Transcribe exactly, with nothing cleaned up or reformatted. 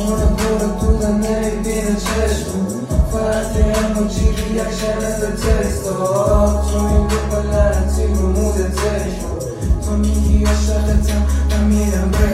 اونو برو تو نمیبینه چشم فقط اموجی ریاکشن به تکستا تو این دو پلنتی رو موده تشم تو میگی عاشقتم من میرم